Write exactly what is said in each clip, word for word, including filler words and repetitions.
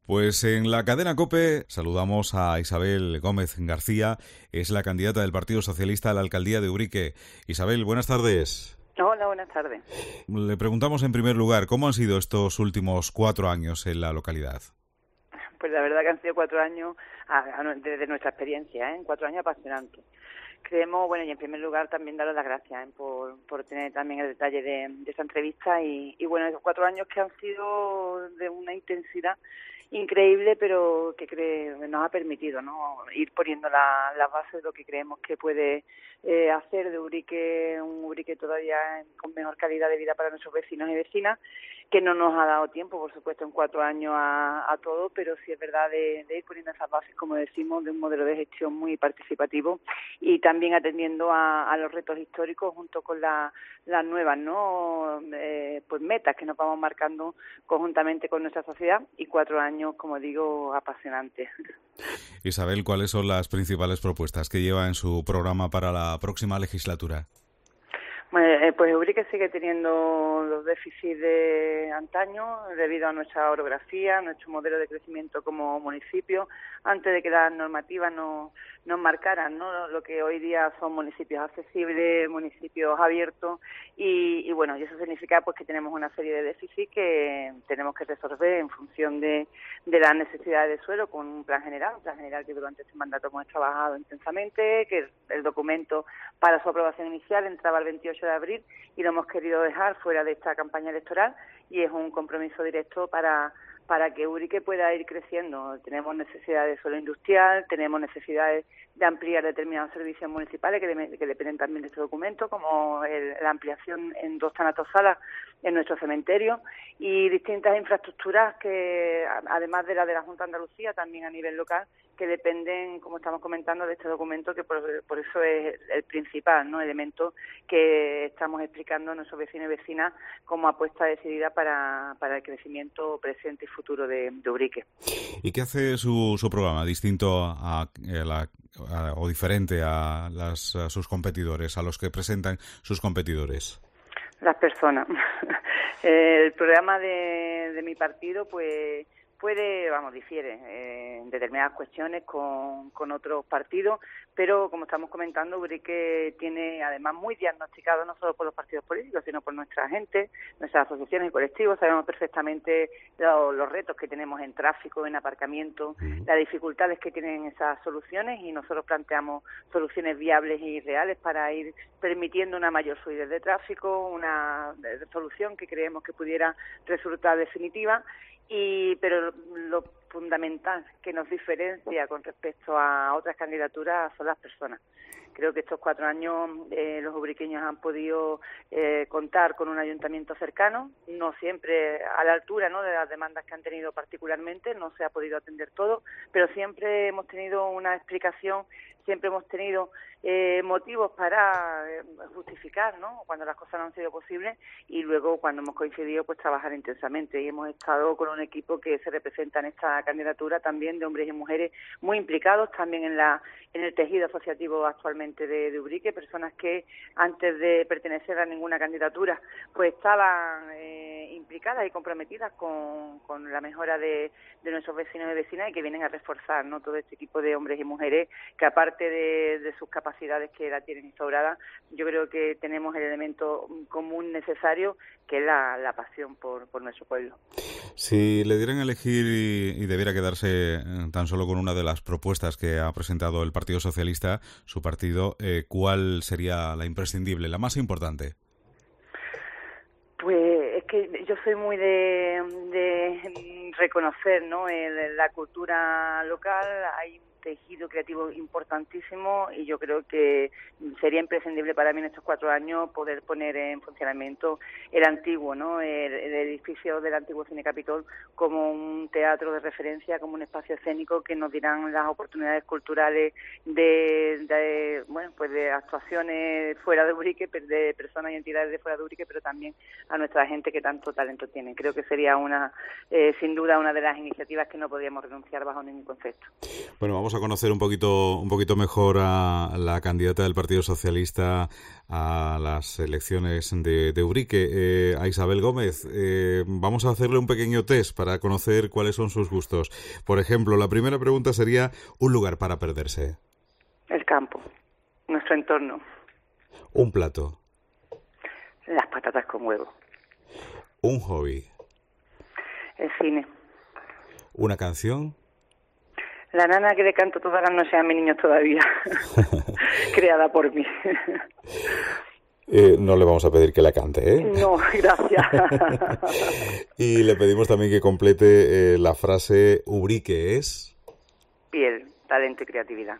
Pues en la cadena COPE saludamos a Isabel Gómez García, es la candidata del Partido Socialista a la alcaldía de Ubrique. Isabel, buenas tardes. Hola, buenas tardes. Le preguntamos en primer lugar, ¿cómo han sido estos últimos cuatro años en la localidad? Pues la verdad que han sido cuatro años, desde nuestra experiencia, ¿eh? cuatro años apasionantes. Creemos, bueno, y en primer lugar también daros las gracias ¿eh? por, por tener también el detalle de, de esta entrevista y, y bueno, esos cuatro años que han sido de una intensidad increíble, pero que cre- nos ha permitido ¿no? ir poniendo la, las bases de lo que creemos que puede eh, hacer de Ubrique un Ubrique todavía con mejor calidad de vida para nuestros vecinos y vecinas, que no nos ha dado tiempo, por supuesto, en cuatro años a, a todo, pero sí es verdad de, de ir poniendo esas bases, como decimos, de un modelo de gestión muy participativo y también atendiendo a, a los retos históricos junto con la, las nuevas no eh, pues metas que nos vamos marcando conjuntamente con nuestra sociedad y cuatro años, como digo, apasionantes. Isabel, ¿cuáles son las principales propuestas que lleva en su programa para la próxima legislatura? Bueno, pues Ubrique sigue teniendo los déficits de antaño debido a nuestra orografía, nuestro modelo de crecimiento como municipio, antes de que las normativas nos, nos marcaran ¿no? Lo que hoy día son municipios accesibles, municipios abiertos y, y bueno, y eso significa pues que tenemos una serie de déficits que tenemos que resolver en función de, de las necesidades de suelo con un plan general, un plan general que durante este mandato hemos trabajado intensamente, que el documento para su aprobación inicial entraba el veintiocho de abril y lo hemos querido dejar fuera de esta campaña electoral y es un compromiso directo para para que Ubrique pueda ir creciendo. Tenemos necesidades de suelo industrial, tenemos necesidades de ampliar determinados servicios municipales que, de, que dependen también de este documento, como el, la ampliación en dos tanatosalas en nuestro cementerio y distintas infraestructuras que, además de la de la Junta de Andalucía, también a nivel local, que dependen, como estamos comentando, de este documento, que por, por eso es el principal ¿no? elemento que estamos explicando a nuestros vecinos y vecinas como apuesta decidida para, para el crecimiento presente y futuro de, de Ubrique. ¿Y qué hace su, su programa distinto a, a la, a, o diferente a, las, a sus competidores, a los que presentan sus competidores? Las personas. El programa de, de mi partido, pues puede, vamos, difiere eh, en determinadas cuestiones con, con otros partidos, pero como estamos comentando, Ubrique tiene además muy diagnosticado no solo por los partidos políticos, sino por nuestra gente, nuestras asociaciones y colectivos. Sabemos perfectamente lo, los retos que tenemos en tráfico, en aparcamiento, las dificultades que tienen esas soluciones y nosotros planteamos soluciones viables y reales para ir permitiendo una mayor fluidez de tráfico, una solución que creemos que pudiera resultar definitiva. Y pero lo fundamental que nos diferencia con respecto a otras candidaturas son las personas. Creo que estos cuatro años eh, los ubriqueños han podido eh, contar con un ayuntamiento cercano, no siempre a la altura ¿no? de las demandas que han tenido particularmente, no se ha podido atender todo, pero siempre hemos tenido una explicación, siempre hemos tenido eh, motivos para eh, justificar ¿no? cuando las cosas no han sido posibles y luego cuando hemos coincidido pues trabajar intensamente y hemos estado con un equipo que se representa en esta candidatura también de hombres y mujeres muy implicados también en la en el tejido asociativo actualmente de, de Ubrique, personas que antes de pertenecer a ninguna candidatura pues estaban eh, implicadas y comprometidas con, con la mejora de, de nuestros vecinos y vecinas y que vienen a reforzar ¿no? todo este equipo de hombres y mujeres que aparte de, de sus capacidades que la tienen instaurada, yo creo que tenemos el elemento común necesario que es la, la pasión por, por nuestro pueblo. Si le dieran a elegir y, y debiera quedarse tan solo con una de las propuestas que ha presentado el Partido Socialista, su partido, eh, ¿cuál sería la imprescindible, la más importante? Pues es que yo soy muy de, de reconocer ¿no? el, la cultura local, hay un tejido creativo importantísimo y yo creo que sería imprescindible para mí en estos cuatro años poder poner en funcionamiento el antiguo, ¿no? el, el edificio del antiguo Cine Capitol como un teatro de referencia, como un espacio escénico que nos dirán las oportunidades culturales de, de bueno pues de actuaciones fuera de Ubrique, de personas y entidades de fuera de Ubrique, pero también a nuestra gente que tanto talento tiene. Creo que sería una eh, sin duda una de las iniciativas que no podríamos renunciar bajo ningún concepto. Bueno, vamos a conocer un poquito, un poquito mejor a la candidata del Partido Socialista a las elecciones de, de Ubrique, eh, a Isabel Gómez. Eh, vamos a hacerle un pequeño test para conocer cuáles son sus gustos. Por ejemplo, la primera pregunta sería un lugar para perderse. El campo, nuestro entorno. Un plato. Las patatas con huevo. Un hobby. El cine. Una canción. La nana que le canto todas las noches a mis niños todavía, creada por mí. Eh, no le vamos a pedir que la cante, ¿eh? No, gracias. Y le pedimos también que complete eh, la frase Ubrique es... Piel, talento y creatividad.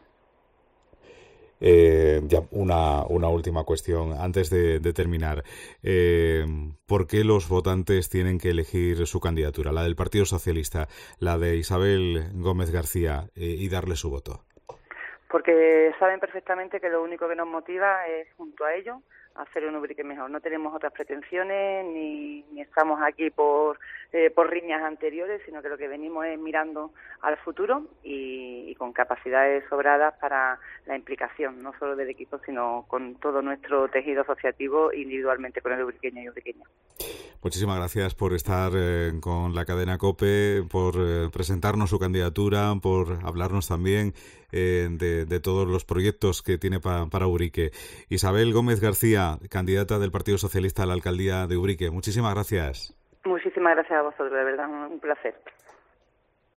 Eh, ya una, una última cuestión antes de, de terminar. Eh, ¿Por qué los votantes tienen que elegir su candidatura, la del Partido Socialista, la de Isabel Gómez García, eh, y darle su voto? Porque saben perfectamente que lo único que nos motiva es, junto a ellos, hacer un Ubrique mejor. No tenemos otras pretensiones, ni, ni estamos aquí por eh, por riñas anteriores, sino que lo que venimos es mirando al futuro y, y con capacidades sobradas para la implicación, no solo del equipo, sino con todo nuestro tejido asociativo, individualmente con el ubriqueño y ubriqueña. Muchísimas gracias por estar eh, con la cadena COPE, por eh, presentarnos su candidatura, por hablarnos también eh, de, de todos los proyectos que tiene pa, para Ubrique. Isabel Gómez García, candidata del Partido Socialista a la alcaldía de Ubrique. Muchísimas gracias. Muchísimas gracias a vosotros, de verdad, un placer.